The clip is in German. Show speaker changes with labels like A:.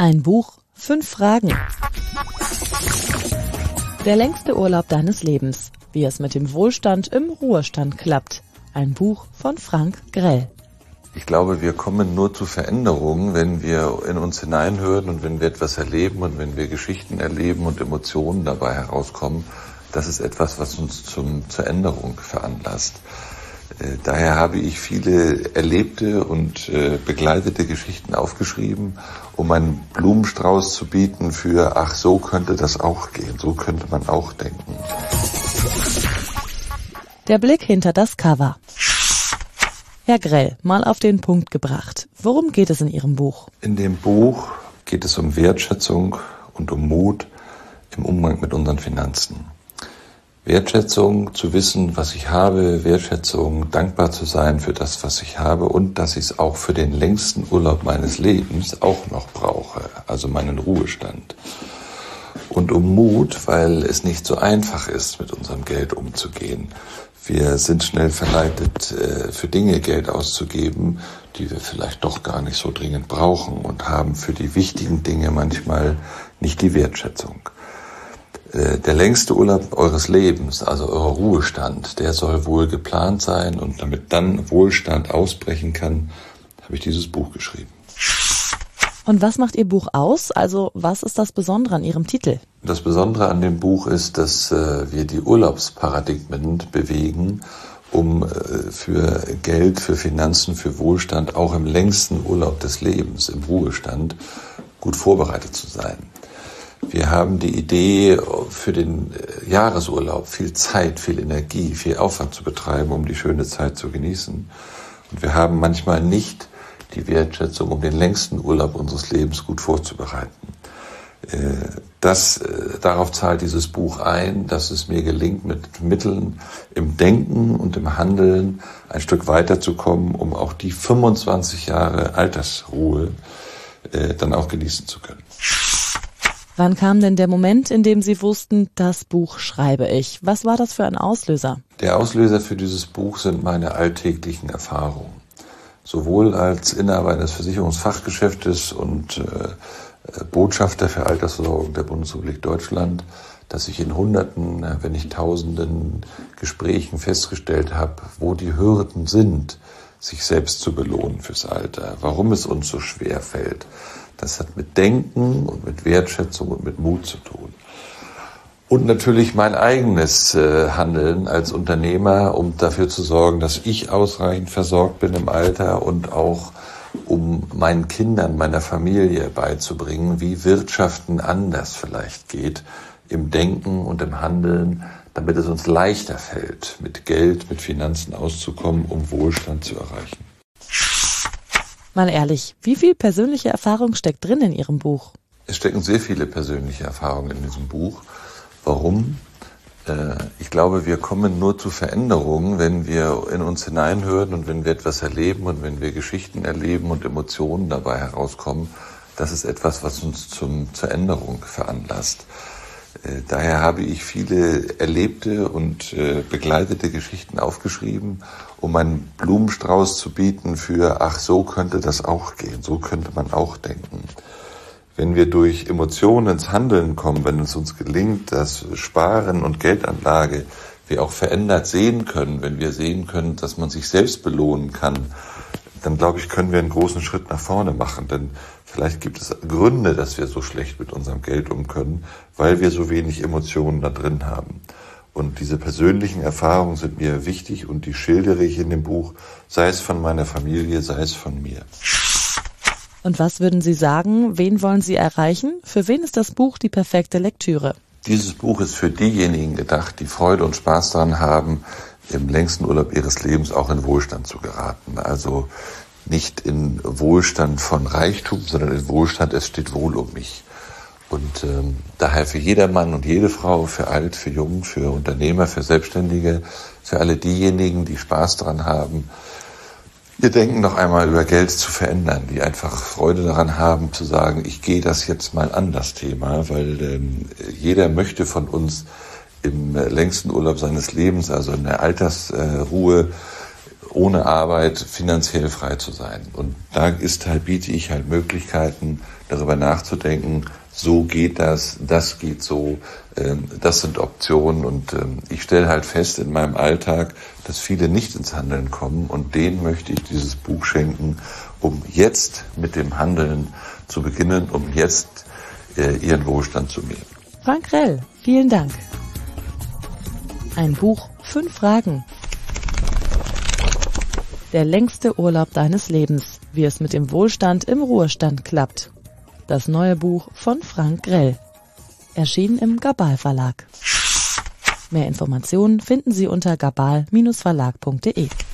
A: Ein Buch, 5 Fragen. Der längste Urlaub deines Lebens. Wie es mit dem Wohlstand im Ruhestand klappt. Ein Buch von Frank Grell.
B: Ich glaube, wir kommen nur zu Veränderungen, wenn wir in uns hineinhören und wenn wir etwas erleben und wenn wir Geschichten erleben und Emotionen dabei herauskommen. Das ist etwas, was uns zur Änderung veranlasst. Daher habe ich viele erlebte und begleitete Geschichten aufgeschrieben, um einen Blumenstrauß zu bieten für, ach, so könnte das auch gehen, so könnte man auch denken.
A: Der Blick hinter das Cover. Herr Grell, mal auf den Punkt gebracht. Worum geht es in Ihrem Buch?
B: In dem Buch geht es um Wertschätzung und um Mut im Umgang mit unseren Finanzen. Wertschätzung, zu wissen, was ich habe, Wertschätzung, dankbar zu sein für das, was ich habe und dass ich es auch für den längsten Urlaub meines Lebens auch noch brauche, also meinen Ruhestand. Und um Mut, weil es nicht so einfach ist, mit unserem Geld umzugehen. Wir sind schnell verleitet, für Dinge Geld auszugeben, die wir vielleicht doch gar nicht so dringend brauchen und haben für die wichtigen Dinge manchmal nicht die Wertschätzung. Der längste Urlaub eures Lebens, also euer Ruhestand, der soll wohl geplant sein und damit dann Wohlstand ausbrechen kann, habe ich dieses Buch geschrieben.
A: Und was macht Ihr Buch aus? Also was ist das Besondere an Ihrem Titel?
B: Das Besondere an dem Buch ist, dass wir die Urlaubsparadigmen bewegen, um für Geld, für Finanzen, für Wohlstand auch im längsten Urlaub des Lebens, im Ruhestand, gut vorbereitet zu sein. Wir haben die Idee, für den Jahresurlaub viel Zeit, viel Energie, viel Aufwand zu betreiben, um die schöne Zeit zu genießen. Und wir haben manchmal nicht die Wertschätzung, um den längsten Urlaub unseres Lebens gut vorzubereiten. Darauf zahlt dieses Buch ein, dass es mir gelingt, mit Mitteln im Denken und im Handeln ein Stück weiterzukommen, um auch die 25 Jahre Altersruhe dann auch genießen zu können.
A: Wann kam denn der Moment, in dem Sie wussten, das Buch schreibe ich? Was war das für ein Auslöser?
B: Der Auslöser für dieses Buch sind meine alltäglichen Erfahrungen. Sowohl als Inhaber eines Versicherungsfachgeschäftes und Botschafter für Altersversorgung der Bundesrepublik Deutschland, dass ich in Hunderten, wenn nicht Tausenden Gesprächen festgestellt habe, wo die Hürden sind, sich selbst zu belohnen fürs Alter, warum es uns so schwer fällt. Das hat mit Denken und mit Wertschätzung und mit Mut zu tun. Und natürlich mein eigenes Handeln als Unternehmer, um dafür zu sorgen, dass ich ausreichend versorgt bin im Alter und auch um meinen Kindern, meiner Familie beizubringen, wie Wirtschaften anders vielleicht geht, im Denken und im Handeln, damit es uns leichter fällt, mit Geld, mit Finanzen auszukommen, um Wohlstand zu erreichen.
A: Mal ehrlich, wie viel persönliche Erfahrung steckt drin in Ihrem Buch?
B: Es stecken sehr viele persönliche Erfahrungen in diesem Buch. Warum? Ich glaube, wir kommen nur zu Veränderungen, wenn wir in uns hineinhören und wenn wir etwas erleben und wenn wir Geschichten erleben und Emotionen dabei herauskommen. Das ist etwas, was uns zur Änderung veranlasst. Daher habe ich viele erlebte und begleitete Geschichten aufgeschrieben, um einen Blumenstrauß zu bieten für, ach, so könnte das auch gehen, so könnte man auch denken. Wenn wir durch Emotionen ins Handeln kommen, wenn es uns gelingt, dass Sparen und Geldanlage wir auch verändert sehen können, wenn wir sehen können, dass man sich selbst belohnen kann, dann glaube ich, können wir einen großen Schritt nach vorne machen. Denn vielleicht gibt es Gründe, dass wir so schlecht mit unserem Geld um können, weil wir so wenig Emotionen da drin haben. Und diese persönlichen Erfahrungen sind mir wichtig und die schildere ich in dem Buch, sei es von meiner Familie, sei es von mir.
A: Und was würden Sie sagen, wen wollen Sie erreichen? Für wen ist das Buch die perfekte Lektüre?
B: Dieses Buch ist für diejenigen gedacht, die Freude und Spaß daran haben, im längsten Urlaub ihres Lebens auch in Wohlstand zu geraten. Also nicht in Wohlstand von Reichtum, sondern in Wohlstand, es steht wohl um mich. Und daher für jedermann und jede Frau, für alt, für jung, für Unternehmer, für Selbstständige, für alle diejenigen, die Spaß daran haben, ihr Denken noch einmal über Geld zu verändern, die einfach Freude daran haben, zu sagen, ich gehe das jetzt mal an, das Thema, weil jeder möchte von uns im längsten Urlaub seines Lebens, also in der Altersruhe, ohne Arbeit finanziell frei zu sein. Und da biete ich halt Möglichkeiten, darüber nachzudenken, so geht das geht so, das sind Optionen. Und ich stelle halt fest in meinem Alltag, dass viele nicht ins Handeln kommen, und denen möchte ich dieses Buch schenken, um jetzt mit dem Handeln zu beginnen, um jetzt ihren Wohlstand zu mehren.
A: Frank Rell, vielen Dank. Ein Buch, 5 Fragen. Der längste Urlaub deines Lebens, wie es mit dem Wohlstand im Ruhestand klappt. Das neue Buch von Frank Rell. Erschienen im Gabal Verlag. Mehr Informationen finden Sie unter gabal-verlag.de.